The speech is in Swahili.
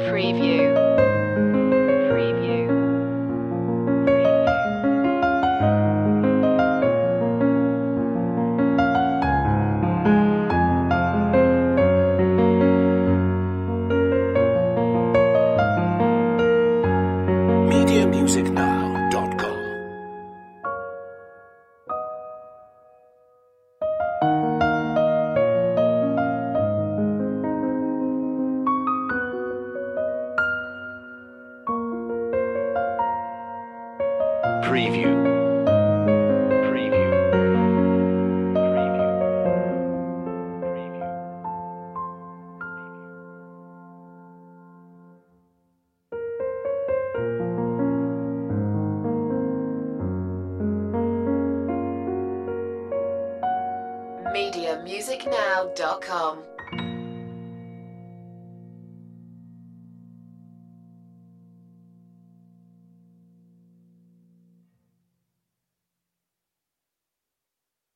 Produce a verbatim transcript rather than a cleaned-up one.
Preview. Preview. media music now dot com. Preview. Preview. Preview. Preview. media music now dot com